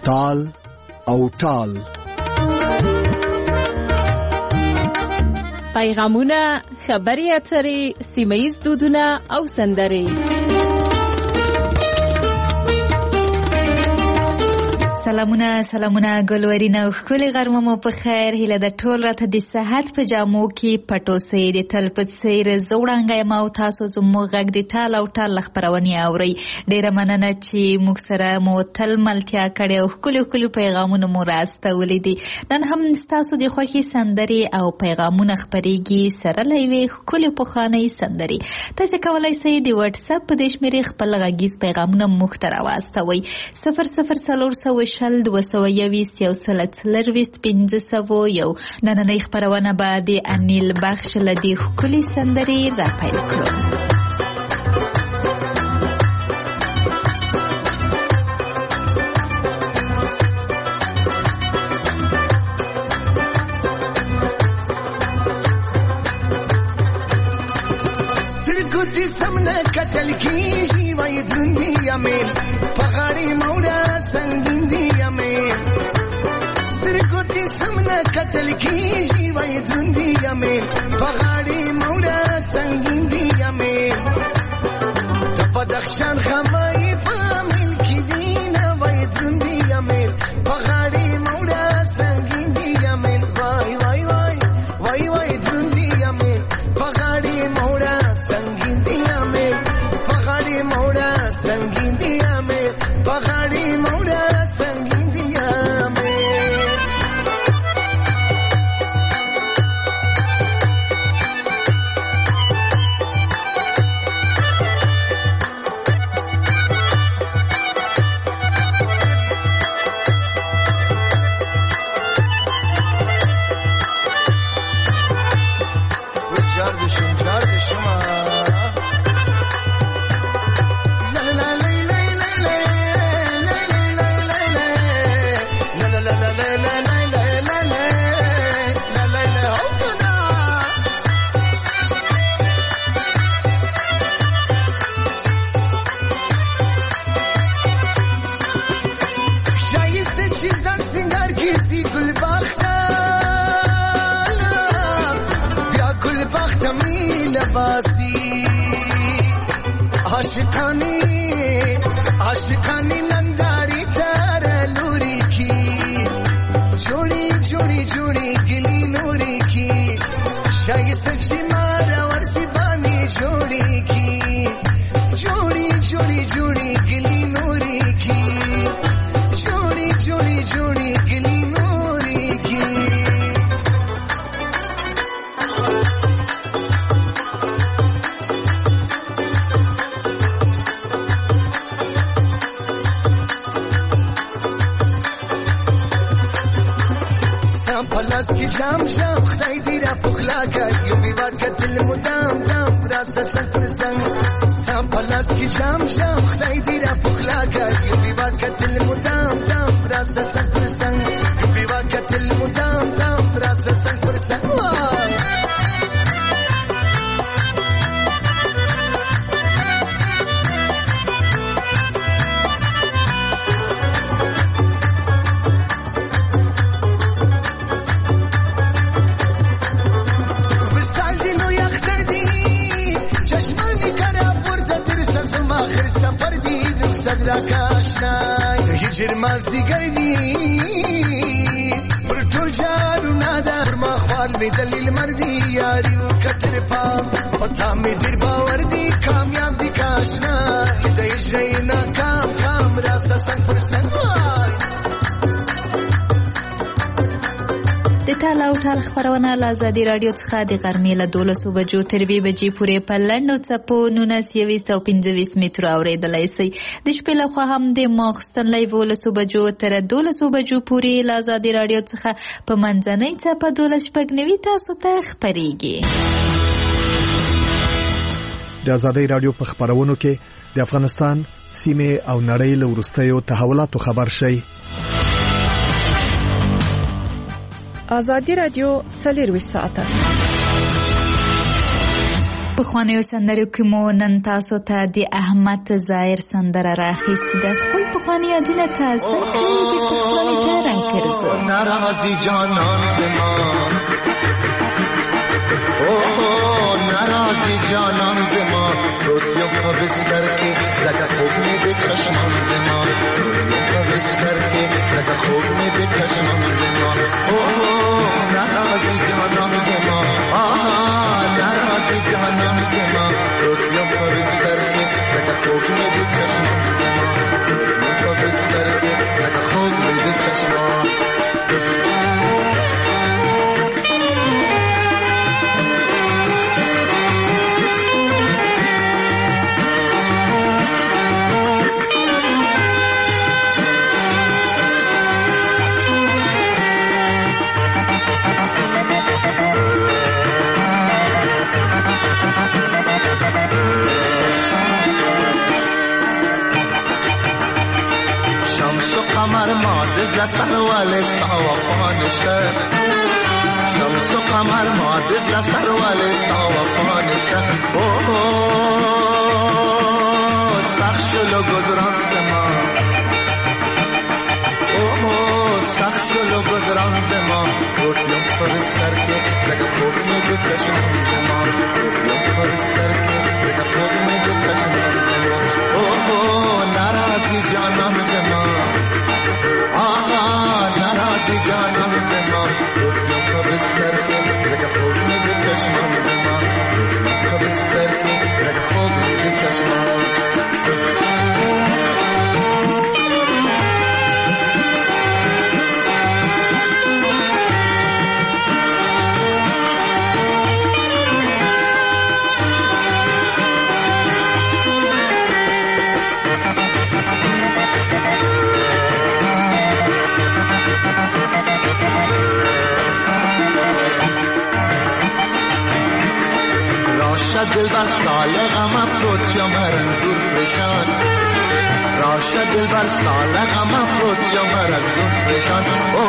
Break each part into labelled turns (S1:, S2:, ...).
S1: تال او ټال.
S2: پیغامونه، خبري اترې، سیمه‌ییز دودونه او سندرې.
S3: سلامونه ګلورینه او ښکلي غرمه مو په خیر. هیله د ټول راته د صحت په جامو کې پټو سي د تل په څیر زوړانګه ما او تاسو زموږ غږ د تال او ټال خبرونه اوري. ډیره مننه چې موږ سره مو تل ملتیا کړې او ښکلي پیغامونه مو راستولې دي. نن هم تاسو د خوښي سندري او پیغامونه خبريږي سره لوي ښکلي پخواني سندري. تاسو کولای شئ د واتس اپ په دې شمیرې خپل غږیز پیغامونه مخ ته راوستوي. 00 شل 221 یو سلسلر ویست 501. نننۍ خبرونه به د انیل بخش لدی ښکلي سندري را پیل کړو.
S4: سترګوتی سمنه کتل کیږي وای دنیا مې پغاړي مولا سنگین دی امې سترګوتی سمنه کتل کیږي وای دنیا مې پغاړي مولا سنگین دی امې د بدخشان خمای په ملک دینه وای دنیا مې پغاړي مولا سنگین دی امې وای وای وای وای وای دنیا مې پغاړي مولا سنگین دی امې پغاړي مولا سنگین دی امې پغاړي مولا سنگین دی امې جار دې شما आशिकानी नंदारी तार लूरी की जोड़ी जोड़ी जोड़ी गिली नूरी की शाही सच्ची मारा वर्षी बानी जोड़ी की जोड़ी जोड़ी जोड़ी गिली नूरी की जोड़ी जोड़ी जोड़ी गिली नूरी की پلاس کی جام جام خدای دې را پخلا کړ یو بیوا کتل مدام دام راسه سنگ پر سنگ سام پلاس کی جام جام خدای دې را پخلا کړ یو بیوا کتل مدام دام راسه سنگ پر سنگ یو بیوا کتل مدام دام راسه سنگ پر سنگ هجر مازدیګر دی پر ټول جارو نادا پر ما خوال می دلیل مردی یاری وکتر پام پتا می ډیر باور دی کامیاب دی کاشنا د اجرای ناکام کام راسته سنگ پر سنگ
S3: د ټال او ټال خبرونه له آزادي رادیو څخه د غرمې له 12 بجو تر 2 بجې پورې په لنډو څپو 1925 متر اورېدلای شئ. د شپې لخوا هم د ماخستن له 12 بجو تر 12 بجو پورې له آزادي رادیو څخه په منځنۍ څپه 12 تاسو ته خبرېږي.
S1: د آزادي رادیو په خبرونو کې د افغانستان سیمه او نړۍ له وروستیو تحولاتو خبر شئ.
S5: آزادی رادیو 24 ساعته
S3: پخوانیو سندرو کې مو نن تاسو ته د احمد ظاهر سندره راخیستې ده. خپل پخواني یادونه تازه کړئ، بیرته خپلې ته راګرځو.
S4: ناراضي جانان زما، ناراضي جانان زما، روت یم په بستر کې لکه خوب مې د چشمان زما، په بستر کې لکه خوب مې د چشمان زما. ناراضي جانان زما، ناراضي جانان زما، روت یم په بستر کې لکه خوب مې د چشمان زما، په بستر کې لکه خوب مې د چشمان. قمر ما دزل سروال ساوا پانشته، شمس و قمر ما دزل سروال ساوا پانشته. سخشلو گذران زما، سخت شلو گذران زما، روتیم پرستر که لگه خوب میده چشمان زما، روتیم پرستر که لگه خوب میده چشمان زما. ناراضی جانم زما، ناراضی جانم زما، روتیم پرستر که لگه خوب میده چشمان زما، روتیم پرستر که لگه خوب میده چشمان. دل بر سال غم افروت یا مرنزور پریشان، راشه دل بر سال غم افروت یا مرنزور پریشان.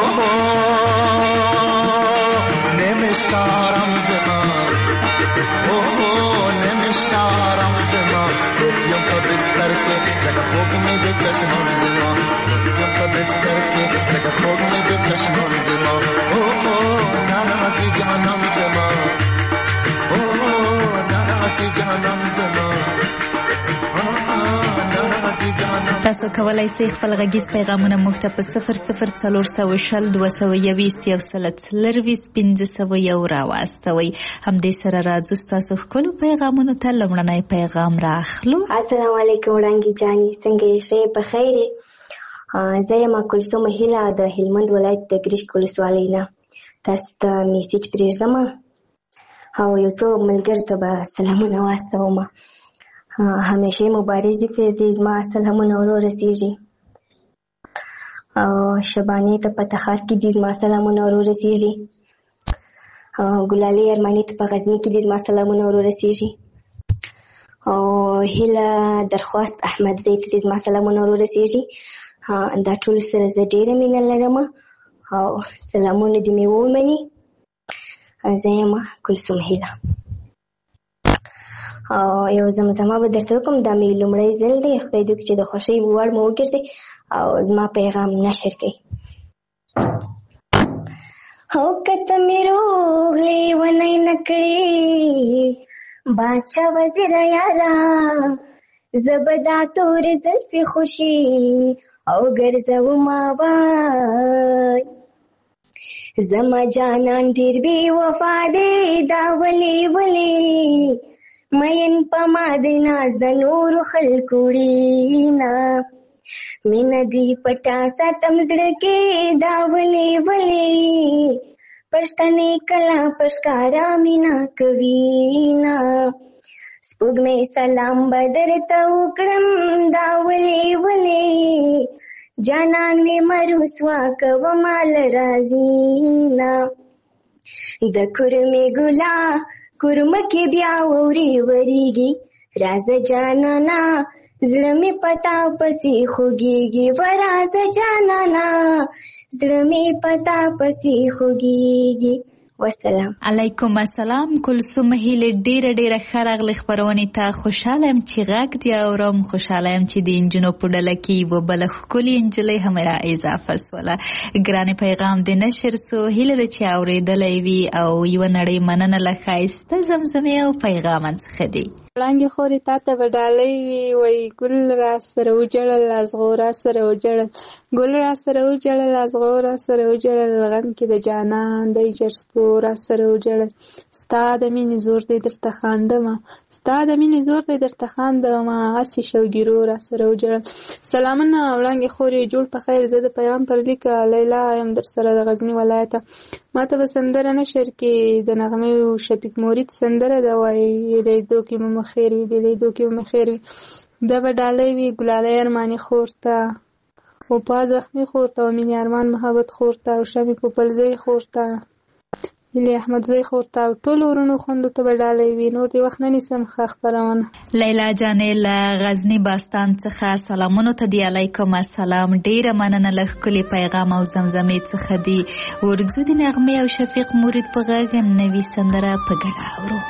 S4: نمیشتارم زمان، نمیشتارم زمان، روتیم پا بستر که لگه خوب میده چشمان زمان، روتیم پا بستر که لگه خوب میده چشمان زمان. ناراضی جانم زمان،
S3: تاسو کولای شئ خپل غږیز پیغامونه موږ ته په 0040201540 راواستوئ. همدې سره راځو ستاسو ښکلو پیغامونو ته. لومړنی پیغام راخلو.
S5: السلام علیکم وړانګې جانې، څنګه یې؟ ښه په خیر یې؟ زه یم کلثوم هیله د هلمند ولایت د ګرشک ولسوالۍ نه. تاسو ته میسیج پرېږدم او یو څو ملګرو ته به سلامونه واستوم. همیشه مبارزې ته دې زما سلامونه ورو رسېږي، او شبانې ته په تخار کې دې زما سلامونه ورو رسېږي، ګلالۍ ارماني ته په غزني کې دې زما سلامونه ورو رسېږي، او هیله درخواست احمدزی ته دې زما سلامونه ورو رسېږي. دا ټولو سره زه ډېره مینه لرم او سلامونه دې مې ومني. زه یم کلثوم هیله. یو زمزمه به درته وکړم، دا مې لومړی ځل دی. خدای دې وکړي چې د خوښۍ وړ مو وګرځي او زما پیغام نشر کړي. هو کته مې روغ لیونی نه کړې باچا وزیر یارا، زه به دا تورې زلفې خوشي او ګرځومه وای. زما جانان ډېر بې وفا دی، دا ولې ولې مین په ما د ناز د نورو خلکو وړینا، مینه دې پټه ساتم زړه کې، دا ولې ولې پښتنې کله په ښکاره مینه کوینا. سپوږمۍ سلام به درته وکړم، دا ولې ولې جانان مې مرسوا کومه له رازینا. د کورمې ګلا کورمه کې بیا ووري وریږي، رازه جانانا زړه مې پتا پسې خوږیږي، ورازه جانانا زړه مې پتا پسې خوږیږي. والسلام.
S3: علیکم السلام. کلثوم هیله ډیره ښه راغلی خپرونې ته. خوشحاله یم چې غږ دې اورم. خوشحاله یم چې د نجونو په ډله کې یوه بله ښکلې نجلۍ هم را اضافه سوله. ګرانې پیغام دې نشر سو. هیله ده چې اورېدلی وي او یوه نړۍ مننه له ښایسته زمزمې او پیغامه څخه دی.
S6: وړانګې خورې تا ته به ډالۍ وي، وایي ګل را سره وجړل ازغو را سره وجړل، ګل را سره وجړل ازغو را سره وجړل، غم کې د جانان دی جرسپو را سره وجړل، ستا د مینې زور دی درته خاندمه، ستا د مینې زور دی درته خاندمه، هسې شوګیرو را سره وجړل. سلامونه وړانګې خورې، جوړ په خیر. زه د پیغام پر لیکه لیلا یم در سره د غزني ولایته. ما ته به سندره نشر کې د نغمې شفیق مرید سندره ده، وایي لیدو کې مو خیر وي، لیدو کې مو خیر وي. دا به ډالۍ وي ګلالۍ ارماني خور ته، وپا زخمي خور ته، مینې ارمان محبت خور ته، او شمې پوپلزۍ خور ته، هیلې احمدزۍ خور ته، او ټولو ورونو خوندو ته به ډالۍ وي. نور دې وخت نه نیسم، ښه خپرونه.
S3: لیلا جانې له غزني باستان څخه سلامونو ته دی. علیکم السلام. ډیره مننه له ښکلي پیغام او زمزمې څخه دی. ورځو د نغمې او شفیق مرید په غږ نوې سندره په ګډه اورو.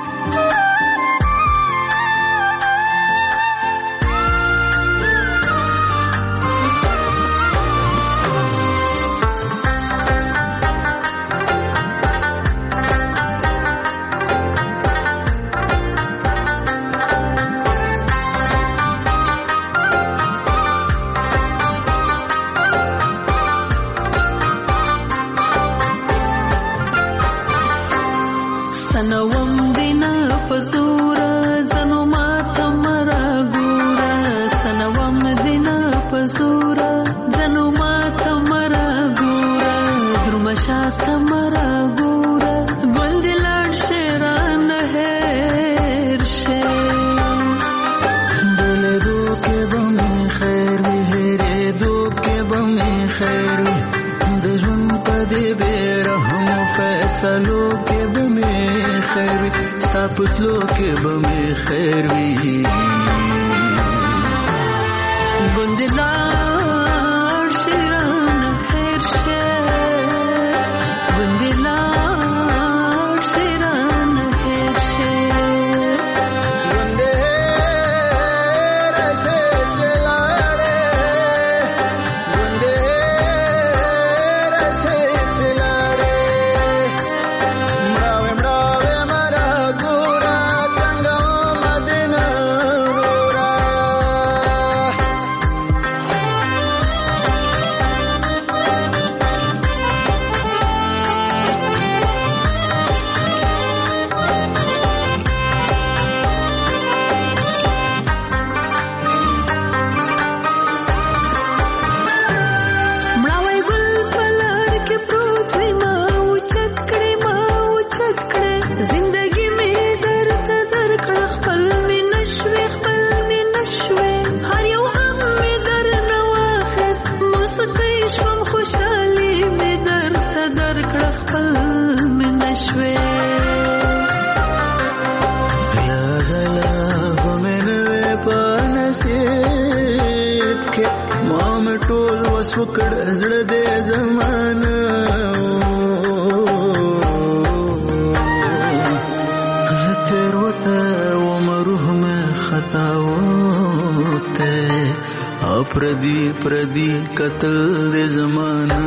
S7: پردی قتل دے زمانہ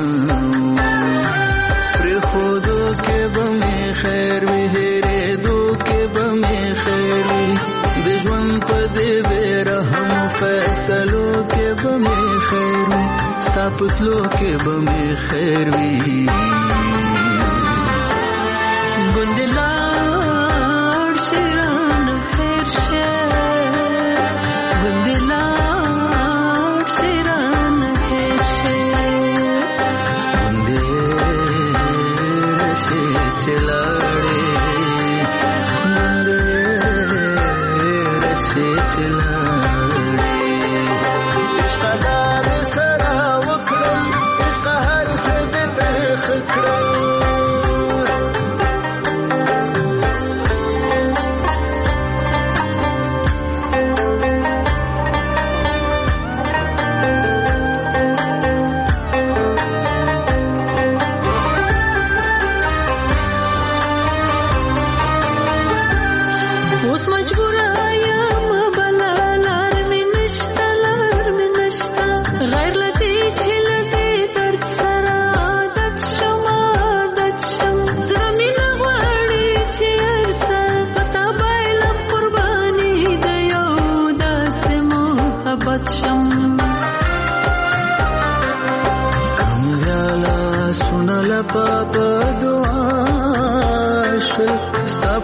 S7: پر خودو کے بمی خیر وی ہیرے دو کے بمی خیر وی دشمن پدے بے رحم فیصلو کے بمی خیر وی ستاپتلو کے بمی خیر وی گندلار شیران خیر شیر گندلار
S4: عشق دار سرا وکړم عشق هر څه دې ترخ کړم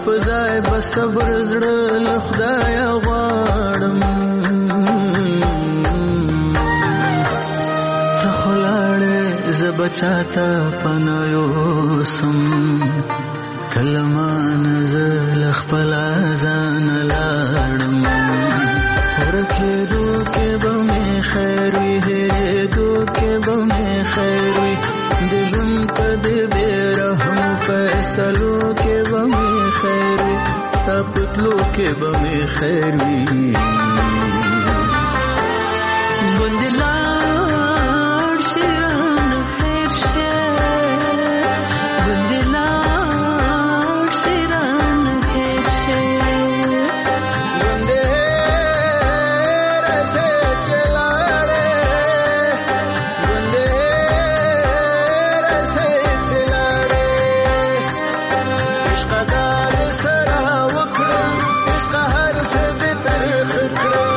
S7: فزای بس صبر زړه له خدای غواړم ته خلاړې زبچاته پنایو سم کلمان زل خپل ځان لاړم ورکېدو کې به مې خیر وي هېرېدو کې به مې خیر وي د ژوند په دې بې رحم فیصلو کې به مې خیر وي ستا په تلو کې به مې خیر وي ګوندې لاړ شي رانه هېر شه ګوندې لاړ شي رانه هېر شه ګوندې راسه چې لاړې ګوندې راسه چې لاړې عشقه دا دې سره وکړم عشقه هر څه دې ترخ کړم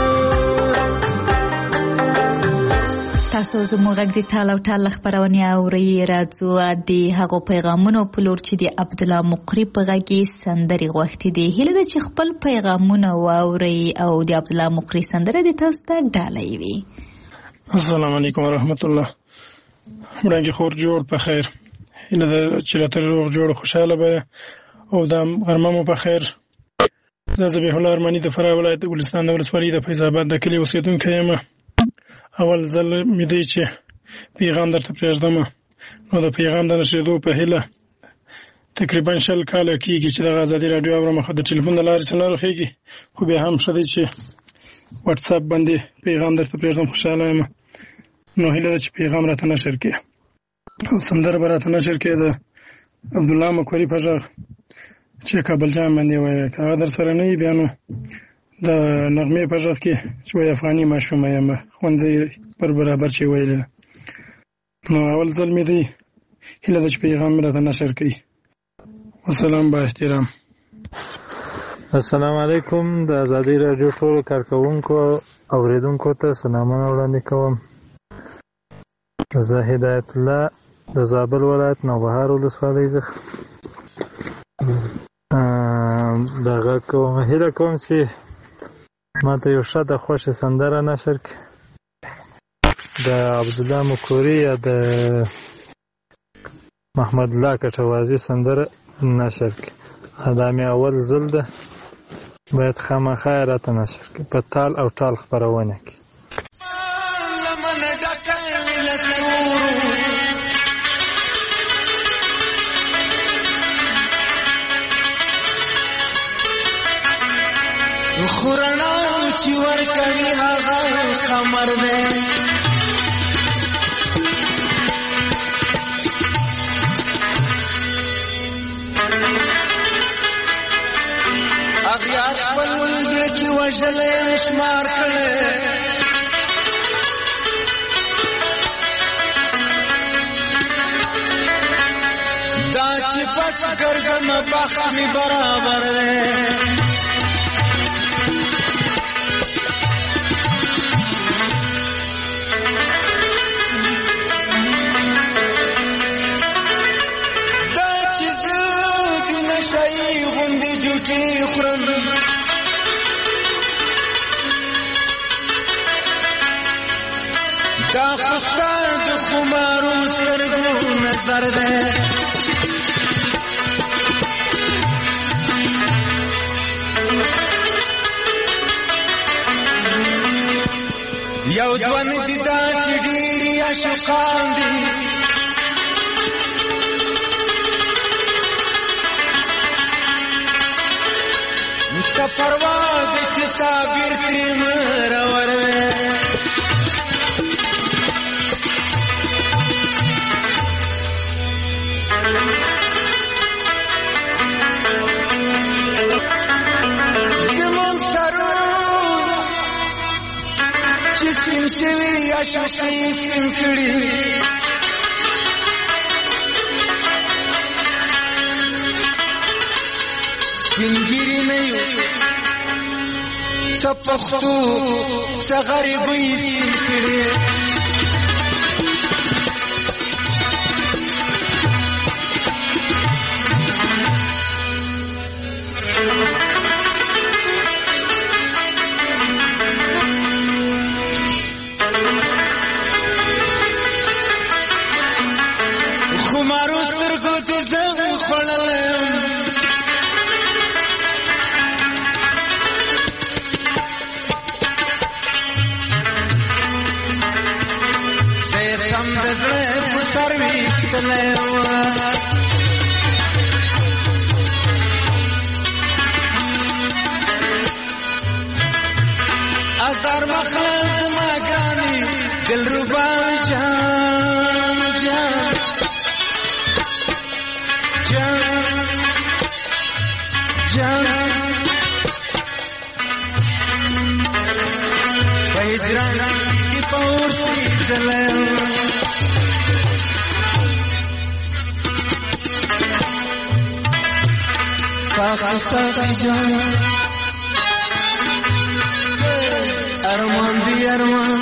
S3: تاسو زموږ غږ د ټال او ټال خبرونه اورئ راځو د هغو پیغامونو په لور چې د عبدالله مقری په غږ سندري غوښتي دي هله د چې خپل پیغامونه واورئ او د عبدالله مقری سندره د تاسو ته ډالۍ وي.
S8: السلام علیکم ورحمت الله. وړاندې خور جوړ په خیر هله د چې راته روغ جوړ خوشاله به او د غرمه مو په خیر. زه ذبیح الله ارماني د فراه ولایت ګلستان د ولسوالۍ د فیض آباد د کلي اوسیدونکی یم. اول ځل مې دی چې پیغام درته پرېږدم نو د پیغام د نشریدو په هیله تقریبا 20 کاله کېږي چې دغه ازادي راډیو اورم خو د ټلیفون د لارې څه نه رخېږي خو بیا هم ښه دی چې واتساپ باندې پیغام درته پرېږدم خوشحاله یم نو هیله ده چې پیغام راته نشر کړي او سندره به راته نشر کړي د عبدالله مقری په غږ چې کابل جان باندې وایي که هغه در سره نه وي بیا نو د نغمې په غږ کې چې وایي افغاني ماشومه یم ښوونځی پر برابر چې ویلې نو اول ځل مې دی هیله ده چې پیغام مې راته نشر کړي. والسلام با احترام.
S9: السلام علیکم. د ازادي راډیو ټولو کارکوونکو اوریدونکو ته سلامونه وړاندې کوم. زه هدایت الله د زابل ولایت نوبهار ولسوالۍ څخه دغه کوم هیله کوم چې ماته یو ښه د خوښې سندره نشر کړي د عبدالله مقری یا د محمد الله کټوازي سندره نشر کړي. دا مې اول ځل ده باید خامخا یې راته نشر کړي په تال او ټال خپرونه کې.
S4: خورنا چې ورکوي هغه قمر دی اغیار خپل زړه کې وژلې شمار کړې دا چې پټ ګرځم بخت می برابر دی خورم دا خستا د خمارو سترګو نظر ده یو دوان دي داسې ډېرې عاشقان دي پروا د چې صابر کریم راور زمون سرو چې سپین شوي عاشقي سپین کړي سپینګیري نه یو څه پښتو څه غریبۍ سپین کړي سر ویشتلی وه ازار مخل زما ګرانی دلربا جان جان جان جان هجران کی پور سی چلے ساقی ساقی جان ارمان دی ارمان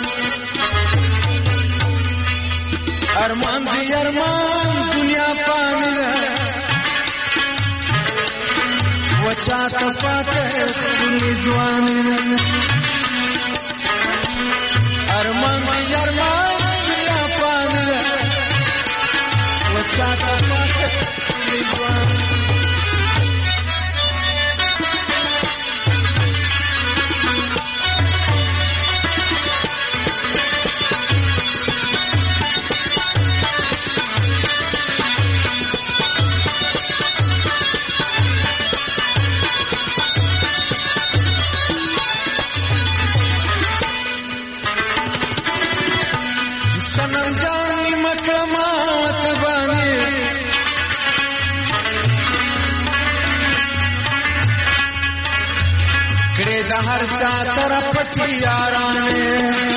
S4: ارمان دی ارمان دنیا پانی وچا تپاتے دنی جوانی ارمان دی ارمان دنیا پانی وچا تپاتے دنی جوانی हर चा सर पटी याराने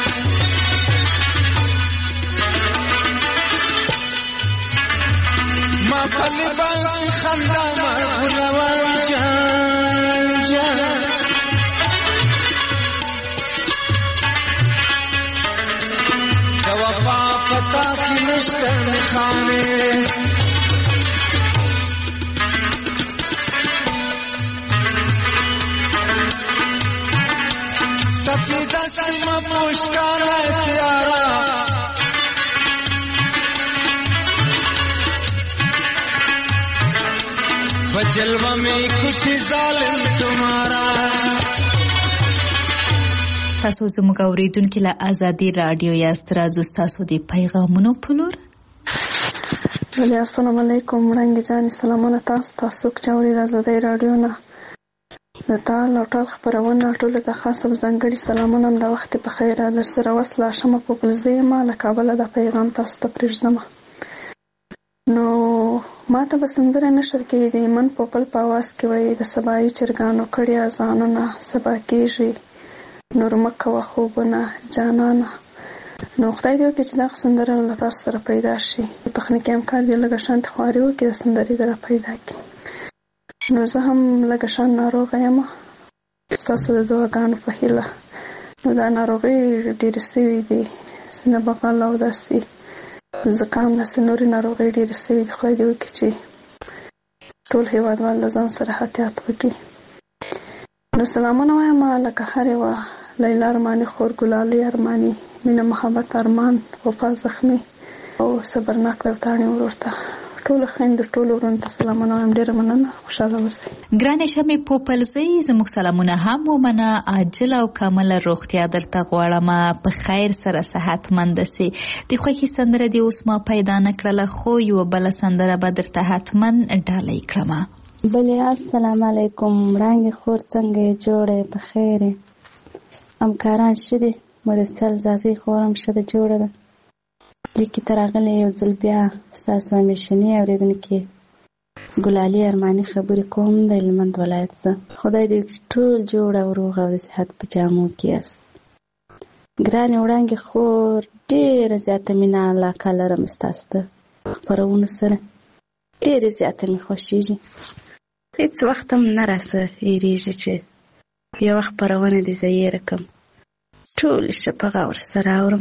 S4: माँ पली बांगी खंदा माँ भुलवाई जान जान दवा पता की नश्तर खाने सफीदा सलमा पुष्कारा सियारा बजलवा में खुशी जालिम तुम्हारा
S3: تاسو زموږ اوریدونکو له ازادي رادیو یاست راځو تاسو د پیغامونو په لور.
S6: السلام علیکم وړاندې جان سلامونه تاسو چاوري د ازادي رادیو نه د تال او ټال خبرونه ټولو ته خاصه ځانګړي سلامونه د وخت په خیر در سره وصله شمه په پلزې ما له کابل د پیغام تاسو ته پرېږدم. نو ما ته بسندره نشر کې د من په خپل پاواز کې وای د سبای چرګانو کړي ازانونه سبا کېږي نور مکه خوبونه جانانه. نو خدای دې وکړي چې دا سندره له تاسو سره پیدا شي. تخنیکي امکان دی لږه شانت خواري وکړي د سندرې در پیدا کړي. نو زه هم لږه شان ناروغه یم ستاسو د دعاګانو په هیله. نو دا ناروغۍ ډېرې سوي دي سینه بغل او داسې زکام داسې نورې ناروغۍ ډېرې سوي دي. خدای دې وکړي چې ټول هېوادوال له ځان سره احتیاط وکړي. نو سلامونه وایم لکه هر یوه لیلا ارماني خور ګلالۍ ارماني مینه محبت ارمان وفا زخمي او صبرناک لوتاڼي ورور ته ټول خویندو ټول ورونو ته سلامونه وایم. ډېره مننه خوشحاله اوسئ.
S3: ګرانې شمې پوپلزۍ زموږ سلامونه هم ومنه. عاجل او کامله روغتیا درته غواړم په خیر سره صحتمند سې. د خوښي سندره دې اوس ما پیدا نه کړله خو یوه بله سندره به درته حتما ډالۍ کړم.
S10: بلې السلام علیکم وړانګې خور څنګه یې جوړه په خیر یې همکاران ښه دي مرستیال زازۍ خورم ښه ده جوړه ده. لیکې ته راغلی یو ځل بیا ستاسو همیشني اورېدونکې ګلالۍ ارماني خبرې کوم د هلمند ولایت زه. خدای دې وکړي ټول جوړ او روغ او د صحت په جامو کې یاست. ګرانې وړانګې خور ډېره زیاته مینه علاقه لرم ستاسو د خپرونو سره. ډېرې زیاته مې خوښېږي. هېڅ وخت هم نه راسه هېرېږي چې یوه خپرونه دې زه هېره کړم. ټولې ښه په غور سره اورم.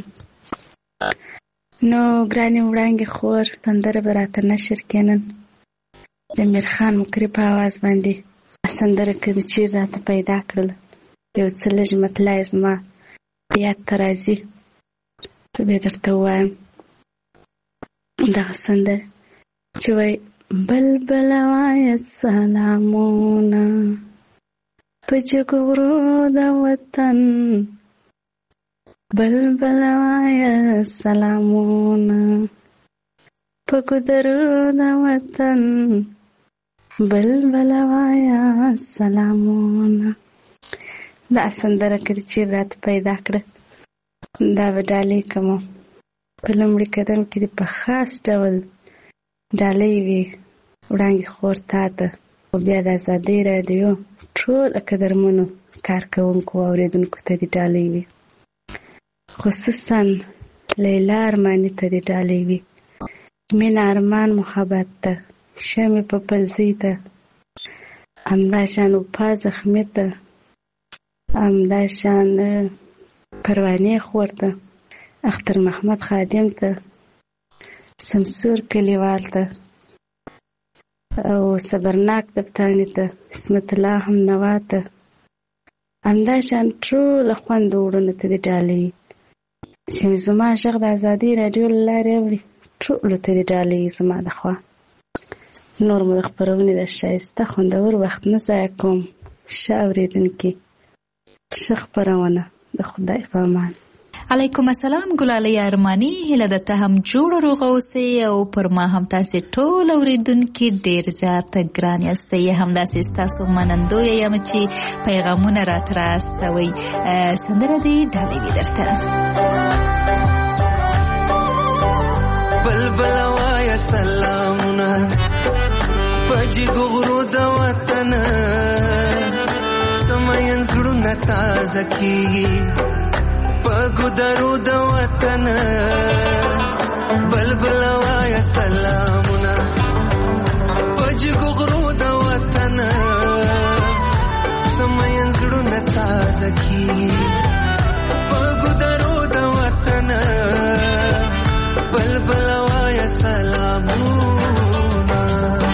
S10: نو ګرانې وړانګې خور سندره به راته نشر کړې نن د میرخان مکري په اواز باندې. سندره که د چیر راته پیدا کړله یو څه لږ مطلع زما یاد ته راځي ته بیا درته ووایم دغه سندره چې وایي بلبله وایه سلامونه په جګو غرو د وطن بلبله وایه سلامونه په ګودرو د وطن بلبل وایا سلامونه. دا سندره کړي چې راته پیدا کړه دا به ډالۍ کوم. په لومړي قدم کې د په خاص ډول ډالۍ وي وړانګې خور تا ته، او بیا د ازادۍ راډیو ټول قدرمنو کارکوونکو او اورېدونکو ته د ډالۍ وي، خصوصا لیلا ارماني ته د ډالۍ وي، مینه ارمان محبت ته، شمې په پلزۍ ته، همداشان وفا زخمي ته، همداشان پروانې خور ته، اختر محمد خادم ته، سمسور کلیوال ته او صبرناک دفتانې ته، اسمت الله همنوا ته، همداشان ټول خوندو وړونو ته د ډالۍ چې زما غږ د ازادۍ راډیو له لارې اوري ټولو ته د ډالۍ زما د خوا. نور مو د خپرونې د ښایسته خوندور وخت نه ضایع کوم. ښه اورېدونکي، ښه خپرونه، د خدای په امان.
S3: علیکم السلام ګلالۍ ارماني، هیله ده ته هم جوړ روغ اوسئ او پر ما هم تاسې ټول اورېدونکي ډېر زیاته ګران یاستئ. همداسې ستاسو منندویه یم چې پیغامونه راته رااستوئ. سندره دې ډالۍ وي درته.
S7: بلبل وایه سلامونه په جګو غرو د وطن، سمین زړونه تازه کېږي په ګودرو د وطن. بلبل وایه سلامونه په جګو غرو د وطن، سمین زړونه تازه کېږي په ګودرو د وطن. بلبل وایه سلامونه.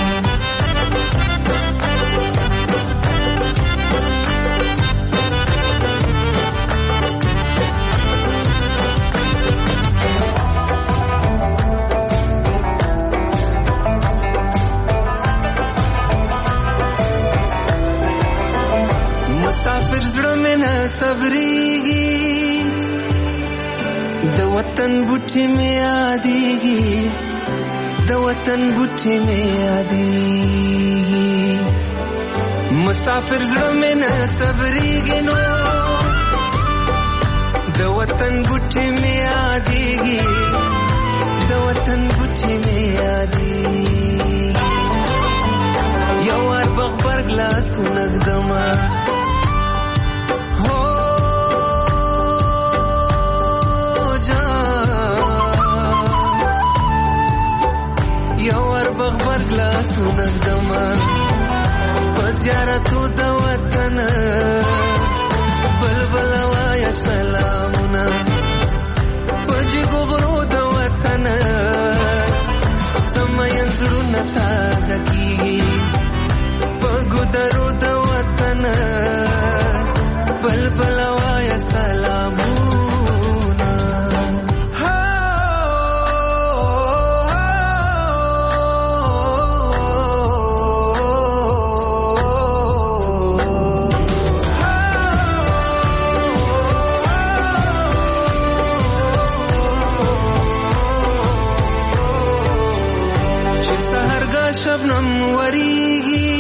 S7: مسافر زړه مې نه صبرېږي، د وطن بوټي مې یادېږي، د وطن بوټي مې یادېږي. مسافر زړه مې نه صبرېږي نو د وطن بوټي مې یادېږي، د وطن بوټي مې یادېږي. یو وار بغبرګ لاسونه ږدمه لاسونه ږدمه په زیارتو د وطن. بلبل وایه سلامونه په جګو غرو د وطن، سمین زړونه تازه کېږي په ګودرو د وطن. بلبل وایه سلامونه. شبنم وریږي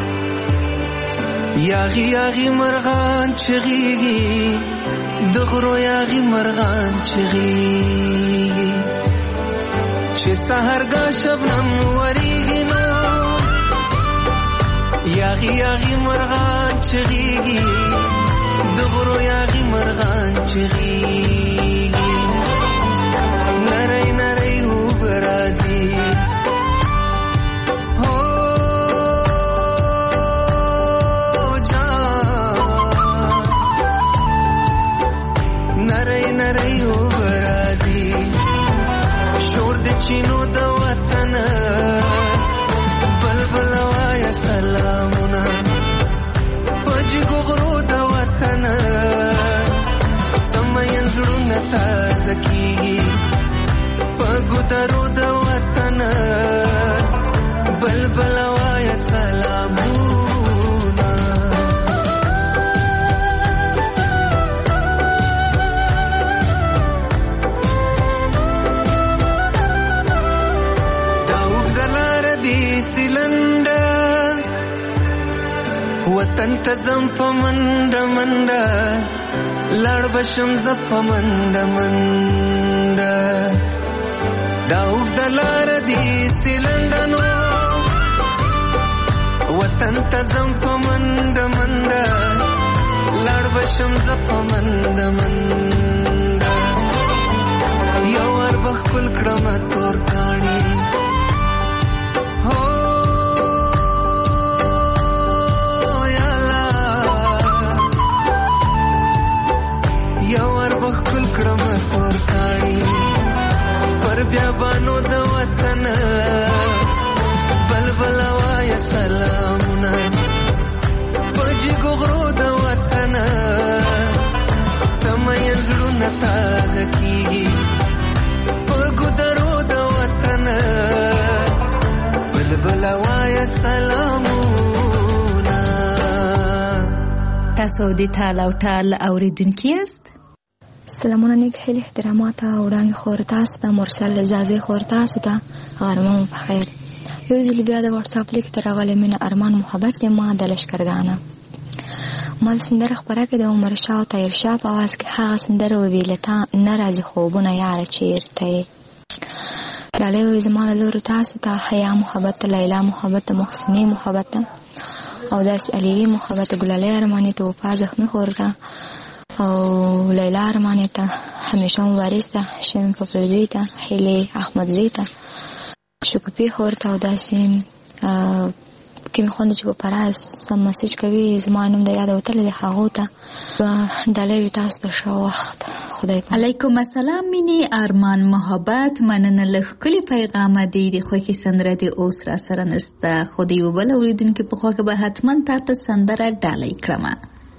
S7: یاغي یاغي مرغان چغيږي، د غرو یاغي مرغان چغيږي. چې سحرګا شبنم وریږي نو یاغي یاغي مرغان چغيږي، د غرو یاغي مرغان چغيږي. نری نری وبرازي چینو د وطن. بلبل وایه سلامونه په جګو غرو د وطن، سمین زړونه تازه کېږي په ګودرو د وطن. بلبل وایه سلامونه. وطن ته ځم په منډه منډه لاړ بشم زه په منډه منډه دا اوږده لاره دي سیلنډنو وطن ته ځم په منډه منډه لاړ بشم زه په منډه منډه یو وار به ښکل کړمه تور کاڼي پر بیابانو د وطن بلبل وایا سلامونه پجی غرو د وطن سمین زړونه تازه کیږي په ګدرو د وطن بلبل وایا سلامونه.
S3: تاسو د ټال او ټال اوریدونکي یاست؟
S5: سلامونه نیک هیله احترامات او وړاندې خور تاسو ته مرسل زازي خور تاسو ته غرمه په خیر. یو ځل بیا د واتس اپ لیک تر غلې مینه ارمان محبت ما د لشکرګانه مال سندره خبره کې د عمر شاه او طاهر شاه په आवाज کې هغه سندره ویلتا ناراضي خوبونه یار چیرته لاله وي زمانه لور تاسو ته حیا محبت لیلا محبت محسنی محبت او داس علی محبت ګلاله ارمانی ته په ځخمه خورته او لیلا ارمانی ته همیشه مبارز ته شمیم ففرزی ته حیلی احمد زی ته شکوپی خورته او داسې کې مې خوند چې په پراز سم مسیج کوي زما نوم د یاد وتل د هغو ته ډالۍ تاسو ته ښه وخت. خدای پاک.
S3: علیکم السلام مینې ارمان محبت مننه له ښکلي پیغامه دی د خوښې سندره د اوس را سره نسته خو د یو بل اورېدونکي په خوا کې به حتما تاته سندره ډالۍ کړمه.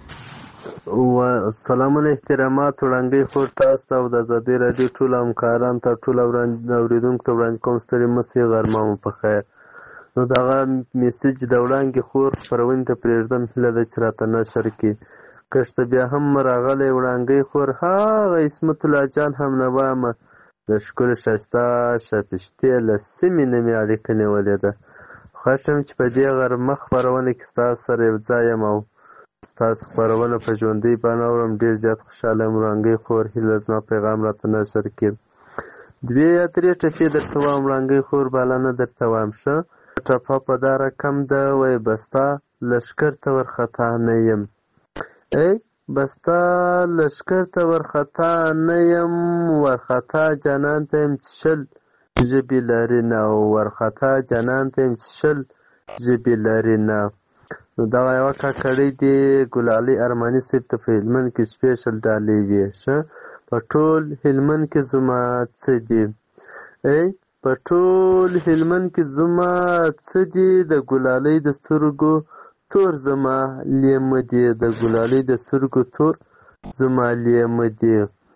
S11: سلامونه احترامات وړاندې خور تاسو ته او د ازادي راډیو ټول همکاران ته ټول اوریدونکو ته وړاندې کوم ستړي مسي غرمه مو په خیر. نو دغه میسج د وړاندې خور خپرونې ته پرېږدم هیله ده چې راته نشر کړي کشته بیا هم راغلی وړاندې خور هغه اسمت الله جان هم نه وامه د ښکلې ښایسته شاپشتې له سیمې نه مې اړیکه نیولې ده. خوښ یم چې په دې غرمه خپرونه کې ستاسو سره یو ځای یم او ستاسو خپرونه په ژوندۍ بڼه اورم. ډېر زیات خوشحاله یم وړاندې خور هیله زما پیغام راته نشر کړي. 2 یا 3 ټپې درته وایم وړاندې خور بلنه درته وایم ښه ټپه په دا رقم ده وای بستا لشکر ته ورخطا نه یم ای بستا لشکر ته ورخطا نه یم ورخطا جانان ته یم چې شل ژبې لري نه او ورخطا جانان ته یم چې شل ژبې لري نه. نو دغه یوه کاکړۍ دی ګلالي ارماني صاحب ته په هلمند کې سپیشل ډالۍ وي ښه په ټول هلمند کې زما څه دي ای په ټول هلمند کې زما څه دي د ګلالۍ د سترګو تور زما لیمه دي د ګلالۍ د سترګو تور زما لیمه دي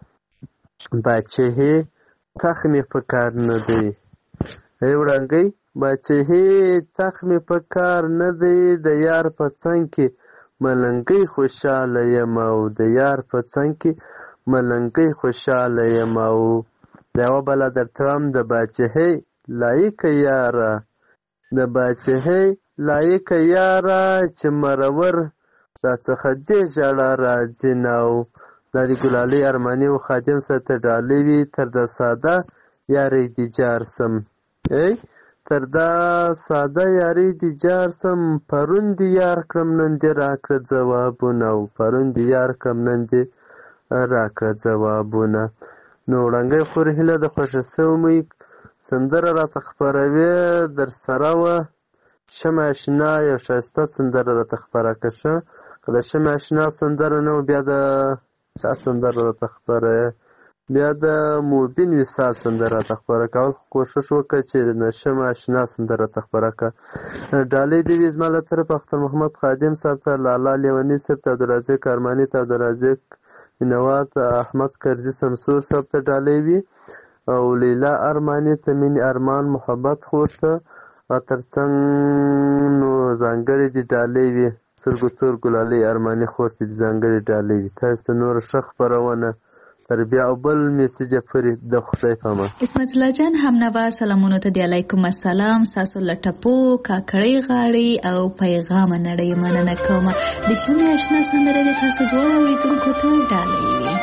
S11: باچهې تخ مې په کار نه دی ای وړانګۍ باچهې تخ مې په کار نه دی د یار په څنګ کې ملنګۍ خوشحاله یم او د یار په څنګ کې ملنګۍ خوشحاله یم او د یوه بله درته هم د باچهۍ لایقه یاره د باچهۍ لایقه یاره چې مرور راڅخه ځې ژړا راځي نه او دا د ګلالۍ ارماني و خادم سره ته ډالۍ وي تر د ساده یارۍ دې جار سم ای تر دا ساده یارۍ دې جار سم پرون دې یار کړم نن دې راکړه ځوابونه او پرون دې یار کړم نن دې راکړه ځوابونه. نو وړاندې خور هیله د خوښه سومې سندره راته خپروي در سره وه شمع اشنا یو ښایسته سندره راته خپره که ښه که د شمع اشنا سندره نه و بیا د چا سندره راته خپروي بیا د موبین وصال سندره راته خپره کول کوشش وکړه چې د شمع اشنا سندره راته خپره کړه. ډالۍ دې وي زما له طرفه اختر محمد خادم صاحب ته لالا لیوني صاحب ته عبدالرزاق ارماني ته عبدالرزاق مینوال ته احمد کرزي سمسور صاحب ته ډالۍ وي او لیلا ارماني ته مینې ارمان محبت خور ته ترڅنګ نو ځانګړې دې ډالۍ وي سترګو تور ګلالۍ ارماني خور ته دې ځانګړې ډالۍ وي. تاسو ته نوره ښه خپرونه تر بیا بل میسج پورې د خدای په امان.
S3: اسمت الله جان همنوا سلامونو ته دی. علیکم السلام. ساسو لټپو کاکړی غاړي او پیغام نړۍ مننه کوم. د شونې آشنا سندره د تاسو دواړو اوریدونکو ته ډالۍ وي.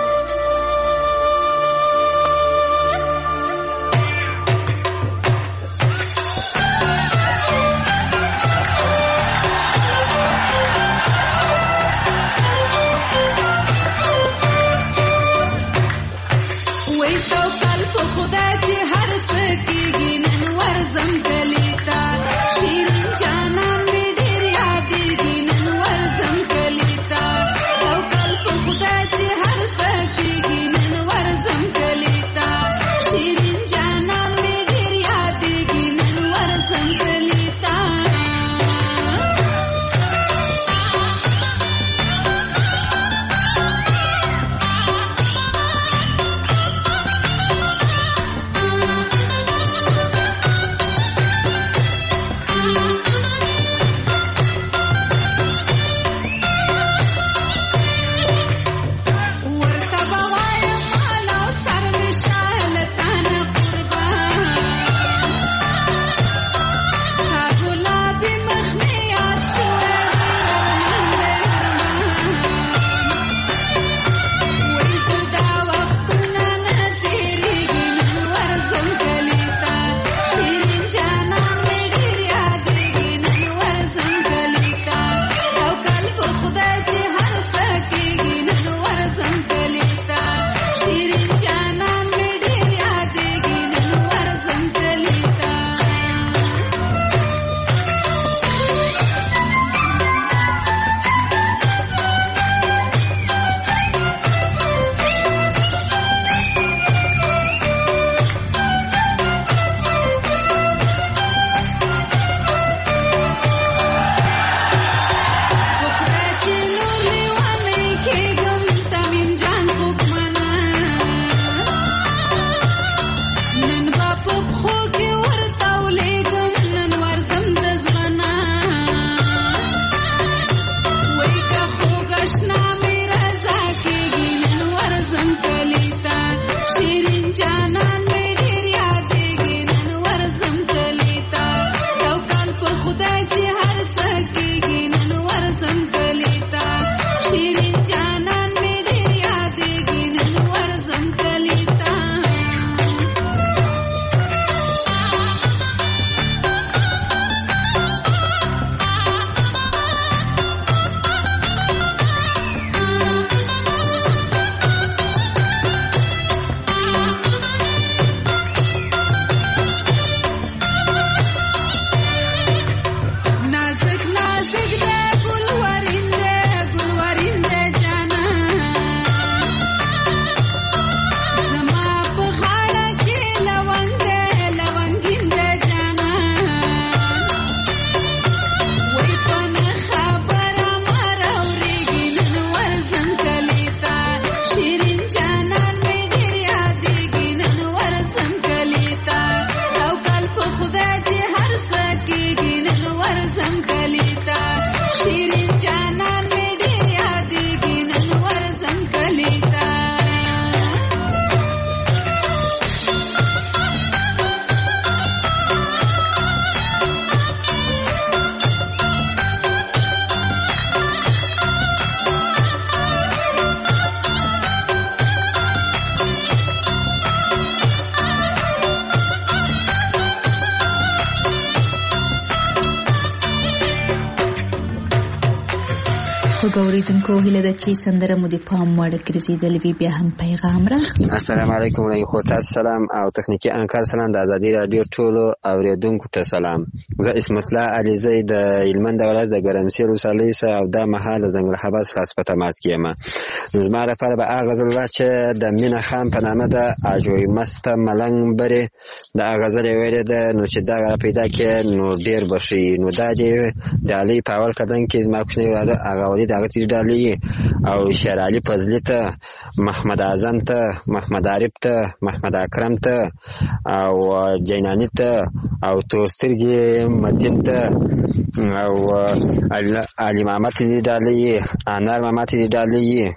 S3: ګوریدونکو هیله ده چې سندره مو د پام وړ ګرځېدلې وي. بیا هم پیغام را.
S12: السلام علیکم ورحمت سلام او تخنیکی انکار سلام د ازادي رادیو ټولو اوریدونکو ته سلام. زه اسمت الله علیزی د هلمند ولایت د ګرمسیر ولسوالۍ څخه او دا مهال د ځنګل حبس خاص په تماس کې یم. زما لپاره به هغه غزل چې د مینا خان په نامه ده اجوی مست ملنګ برې د غزل ویلې ده نو چې دا پیدا کې نو ډیر بشي نو دا دی د علي په اول قدم کې زما کوچنی واده هغه ولې دغه تیر ډالۍ او شیر علي فضلی ته محمد اعظم ته محمد عارف ته محمد اکرم ته او جینانی ته او تورسترګي مدین ته او علي محمد دې ډالۍ انار محمد دې ډالۍ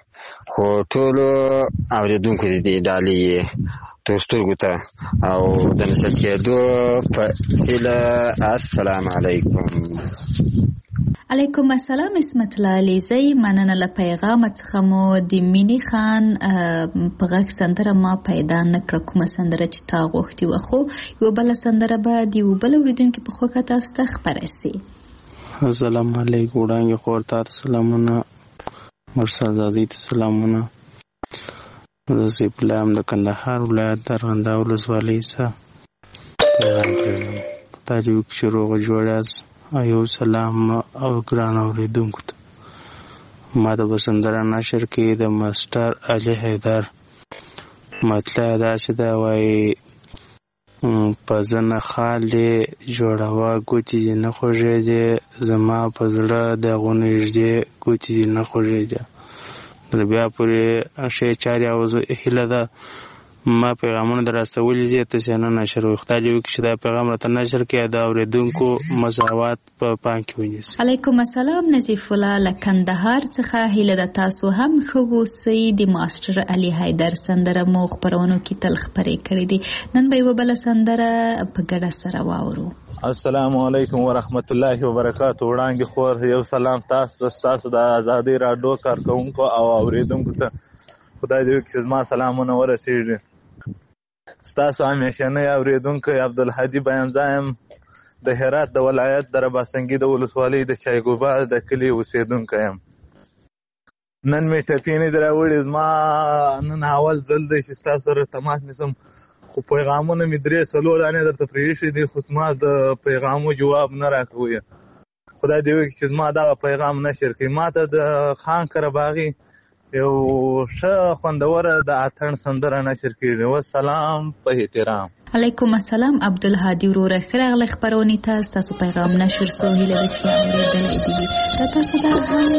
S12: خو ټولو اورېدونکو د دې ډالۍ تور سترګو ته او د نشر کېدو په هیله. السلام علیکم.
S3: علیکم السلام اسمت الله علیزی. مننه له پیغام څخه مو د مینی خان په غږ سندره ما پیدا نکړه، کومه سندره چې تا غوښتي وه، خو یو بله سندره به د یو بل اورېدونکي په خوښه تاسو ته خپره سي.
S13: السلام علیکم وړانګې خور ته سلامونه، مرسل زادی ته سلامونه. زه سیف الله یم د کندهار ولایت د ارغنداب ولسوالۍ څخه پیغام کړی. په تاریخ کې روغ جوړ یاست. یو سلام او ګران اورېدونکو ته. ما د سندره نشر کې د ماسټر علي حیدر مطلع داسې ده، وایي په زنه خالې جوړوه ګوتې دې نه خوږېدې، زما په زړه د غونېږدې ګوتې دې نه خوږېدې. تر بیا پورې ښې چارې او هیله ده ما پیغامونه در استولي دي، تاسې نه نشر وي. خدای دې وکړي چې دا پیغام راته نشر کړي، د اورېدونکو مساوات په پام کې ونیسي.
S3: علیکم السلام نظیف الله له کندهار څخه. هیله ده تاسو هم ښه اوسئ. د ماسټر علي حیدر سندره مو خپرونو کې تل خپرې کړې دي. نن به یوه بله سندره په ګډه سره واورو.
S14: السلام علیکم ورحمت الله وبرکاتو. وړانګې خور یو سلام تاسو د ازادۍ راډیو کارکوونکو او اورېدونکو ته. خدای دې وکړي چې زما سلامونه ورسېږي. ستاسو همیشنی اورېدونکی عبدالهادي بیانزا یم، د هرات د ولایت د رباسنګي د ولسوالۍ د چایګوبا د کلي اوسېدونکی یم. نن مې ټپې نه دي راوړي، زما نن اول ځل دی چې ستاسو سره تماس نیسم، خو پیغامونه مې 3-4 دانې درته پرېښي دي، خو زما د پیغامو جواب نه راکوي. خدای دې وکړي چې زما دغه پیغام نشر کړي. ما ته د خان قرهباغي یو ښه خوندوره د اتڼ سندره نشر کړي. والسلام په احترام.
S3: علیکم السلام عبدالهادي وروره، ښه راغلی خپرونې ته. ستاسو پیغام نشر سو، هیله ده چې اورېدلی دې وي. دا تاسو دا حال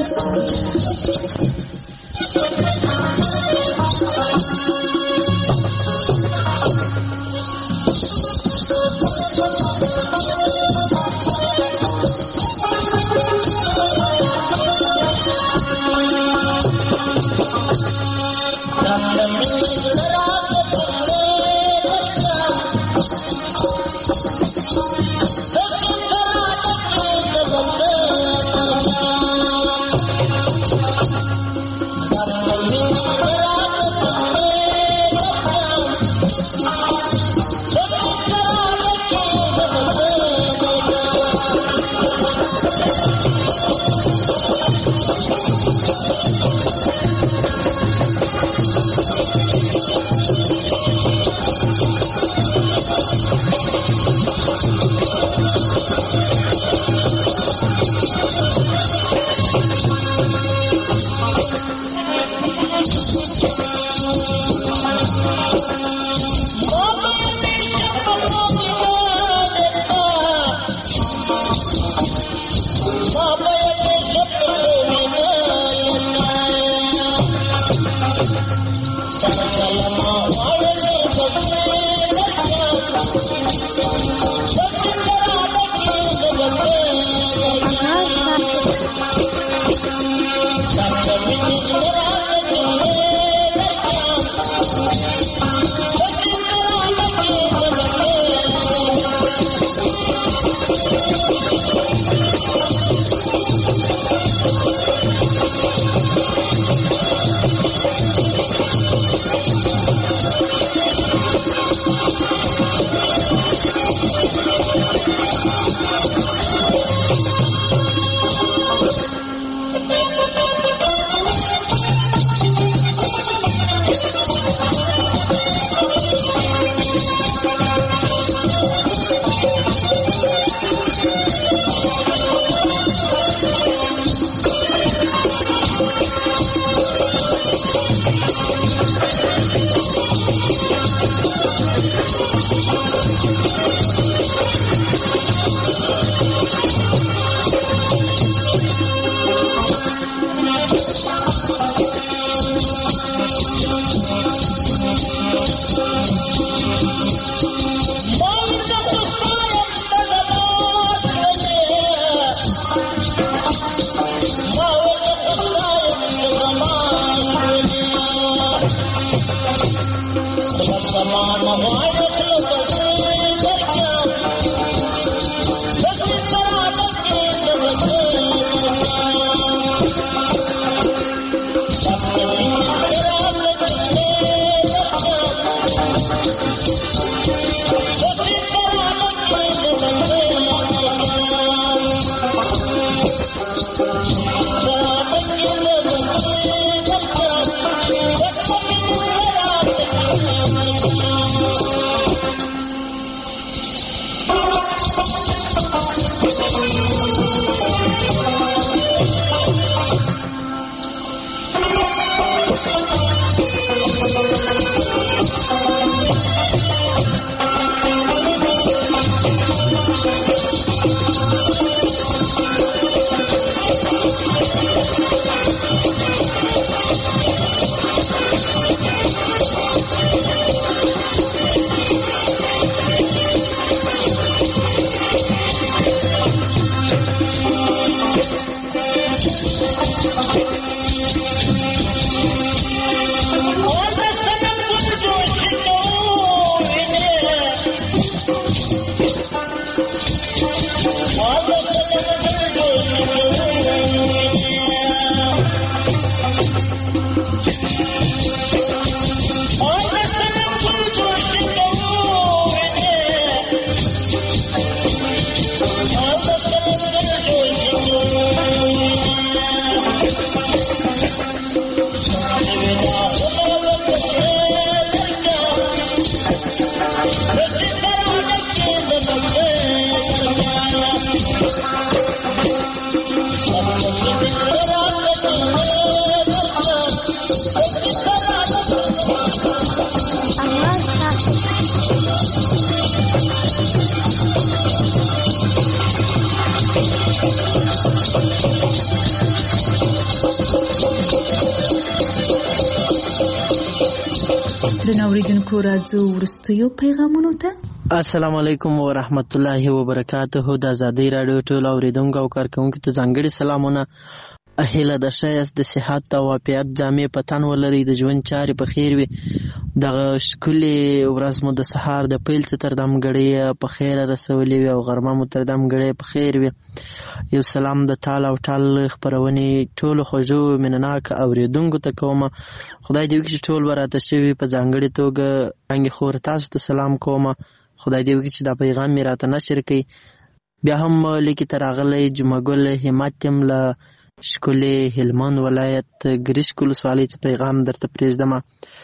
S3: درنوریدونکو راځو وروستیو پیغامونو ته.
S15: السلام علیکم ورحمت الله وبرکاته. د ازادۍ راډیو ټول اوریدونکو او کارکونکو ته ځانګړي سلامونه. هیله د ښایست د صحت او عافیت جامې په تن ولرئ، د ژوند چارې په خیر وي. دغه ښکلې ورځ مو د سهار د پیل څخه تر دمګړۍ په خیره رسولې وي او غرمه مو تر دمګړۍ په خیر وي. یو سلام د تال او ټال خپرونې ټولو خوږو مینهناکه اوریدونکو ته کومه. خدای دې وکړي چې ټول به راته شوي. په ځانګړې توګه رنګې خور تاسو ته سلام کومه. خدای دې وکړي چې دا پیغام مې راته نشر کړي. بیا هم لیکې ته راغلی جمعه ګل همت یم له ښکلې هلمند ولایت ګرشک ولسوالۍ څخه پیغام درته پرېږدم.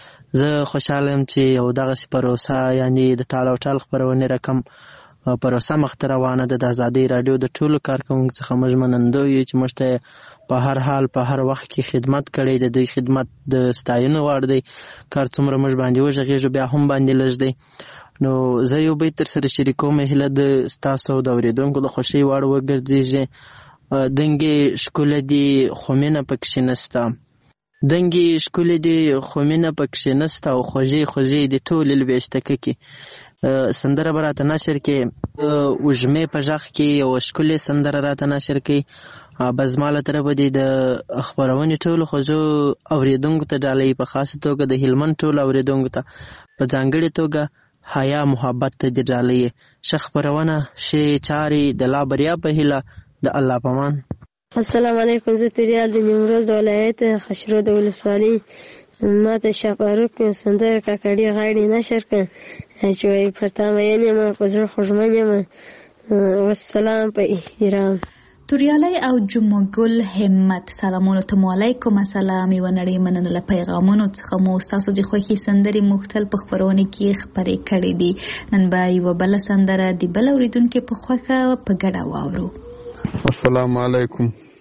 S15: زه خوشحاله یم چې یو دغسې پروسه یعنې د ټال او ټال خپرونې رقم پروسه مخته روانه ده. د ازادۍ راډیو د ټولو کارکوونکو څخه موږ منندوی یو چې موږ ته په هر حال په هر وخت کې خدمت کړی. د دوی خدمت د ستاینو وړ دی. کار څومره موږ باندې وغږېږو بیا هم باندې لږ دی. نو زه یو بیت در سره شریکوم. هیله د ستاسو او د اورېدونکو د خوښۍ وړ وګرځېږي. دنګې ښکلې دي خو مینه پکښې نسته، دنګې ښکلې دي خو مینه پکښې نسته او خوږې خوږې دي ټولې لوېشتککې. سندره به راته نشر کې وږمې په غږ کې یوه ښکلې سندره راته نشر کوي. بس زما له طرفه دې د خپرونې ټولو خوږو اورېدونکو ته ډالۍ، په خاصه توګه د هلمند ټولو اورېدونکو ته په ځانګړې توګه حیا محبت ته دې ډالۍ. ښه خپرونه، ښې چارې، د لا بریا په هیله، د الله په امان.
S16: السلام علیکم. زه توریال د نیمروز د ولایت خشرو د ولسوالۍ. ما ته شاه فاروق سندره کاکړي غاړې نشر کړه چې وایي پر تا مین یم په زړه خوږمن یم. والسلام په احترام.
S3: توریالی او جمعه ګل همت سلامونو ته مو علیکم. السلام. یوه نړۍ مننه له پیغامونو څخه مو ستاسو د خوښې سندرې مختل په خپرونې کې خپرې کړې دي. نن به یوه بله سندره د بل اورېدونکي په خوښه په ګډه واورو.
S17: السلام علیکم.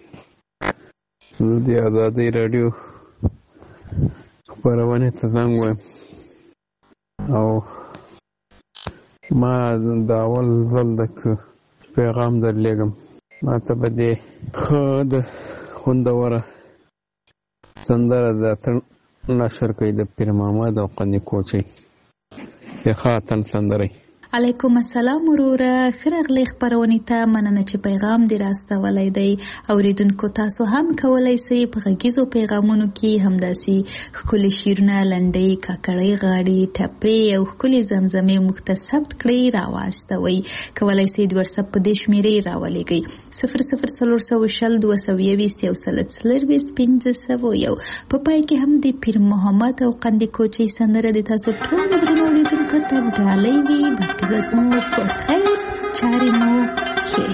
S17: زه د ازادۍ راډیو خپرونې ته زنګ وایم او ما د اول ځل د پیغام درلیږم. ما ته به دې ښه د خوندوره سندره د اتڼ نشر کوي د پیر محمد او قني کوچۍ د ښه اتڼ سندرې.
S3: علیکم السلام وروره، ښه راغلی خپرونې ته. مننه چې پیغام دې راستولی دی. اوریدونکو تاسو هم کولی شئ په غږیزو پیغامونو کې همداسې ښکلي شعرونه، لنډۍ، کاکړۍ غاړې، ټپې او ښکلي زمزمې موږ ته ثبت کړئ، راواستوئ. کولی شئ د وټساپ په دې شمېرې راولېږئ 00402021 په پای کې هم د پیر محمد او قندي کوچۍ سندره د تاسو ټولو درنو اوریدونکو ته ډالۍ وي. ورځ مو په خیر، چارې مو ښې.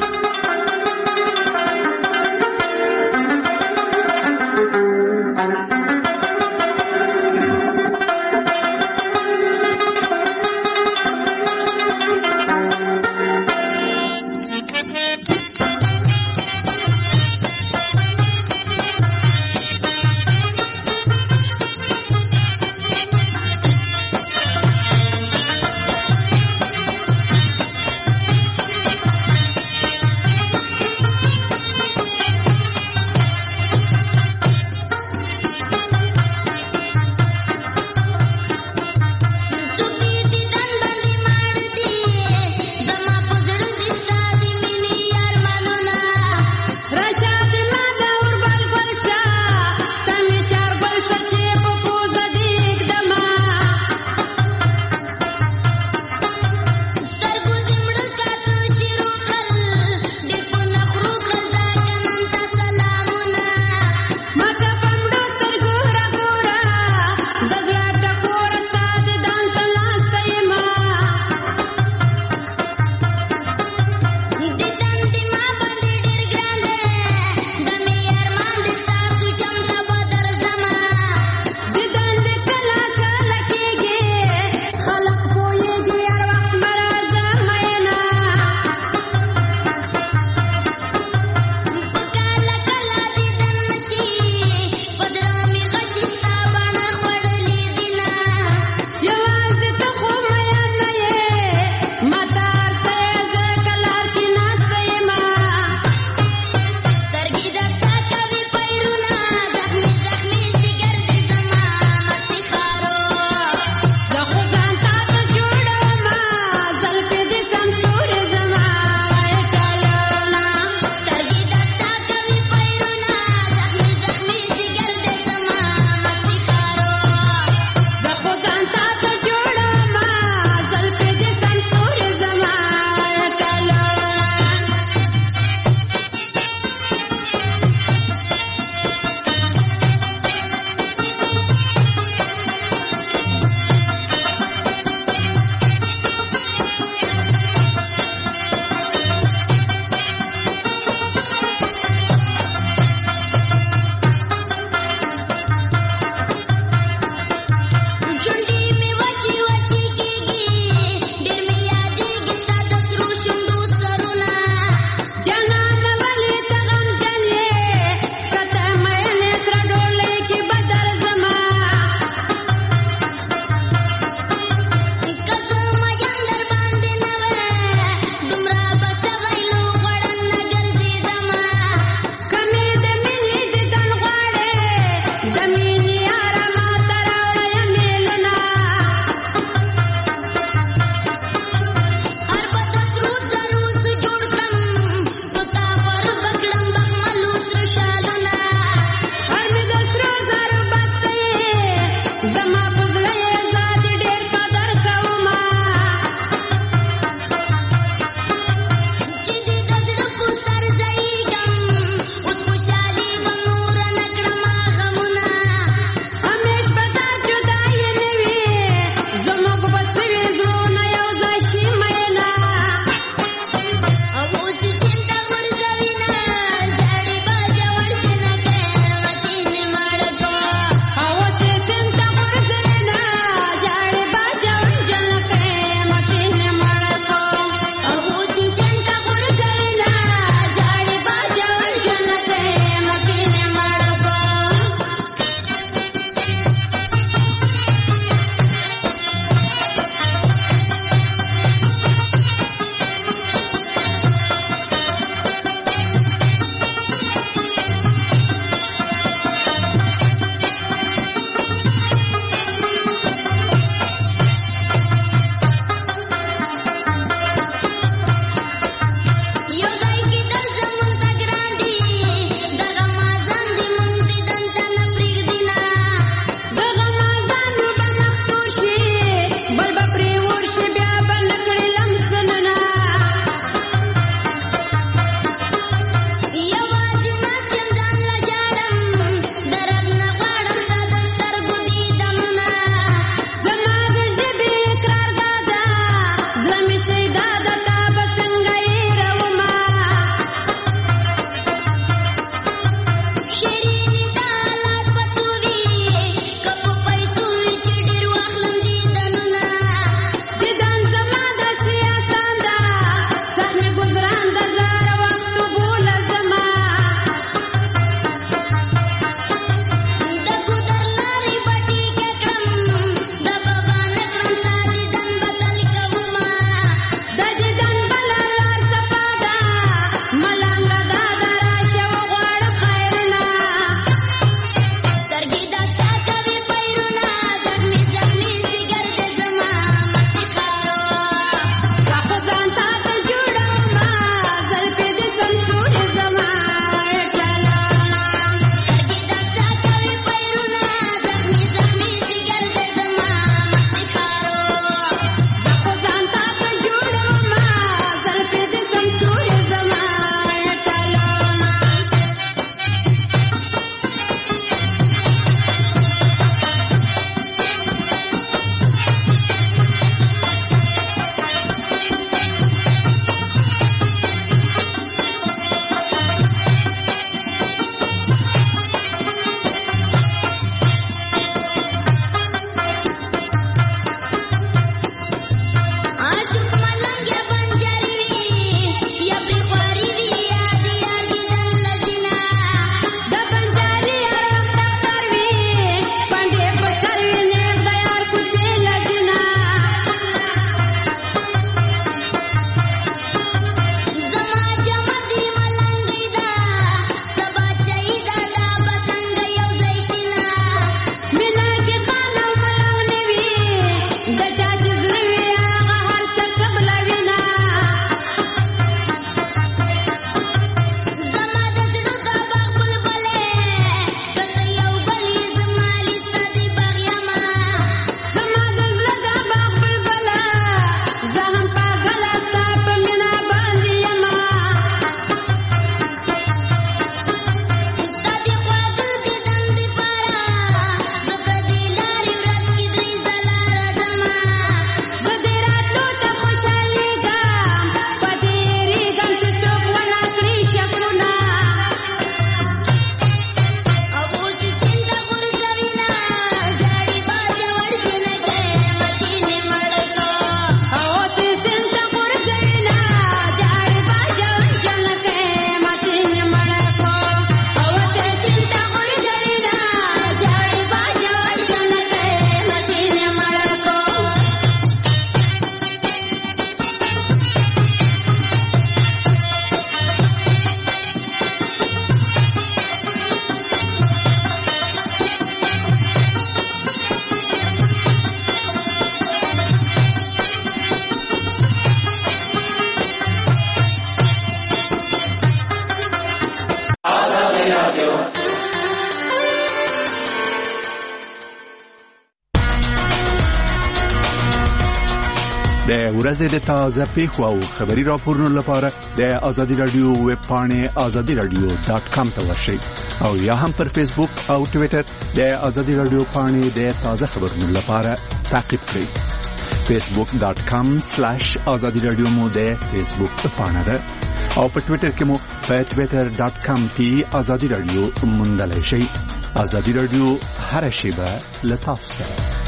S18: د ورځې د تازه پیښو او خبري راپورونو لپاره د آزادي رادیو ویب پاڼې azadiradio.com ته ورشئ او یا هم پر فیسبوک او ټوئیټر د آزادي رادیو پاڼې د تازه خبرونو لپاره تعقیب کړئ. facebook.com/azadiradio مو د فیسبوک پاڼه ده او په ټوئیټر کې مو په twitter.com/azadiradio موندلای شئ. آزادي رادیو هر شیبه له تاسو سره.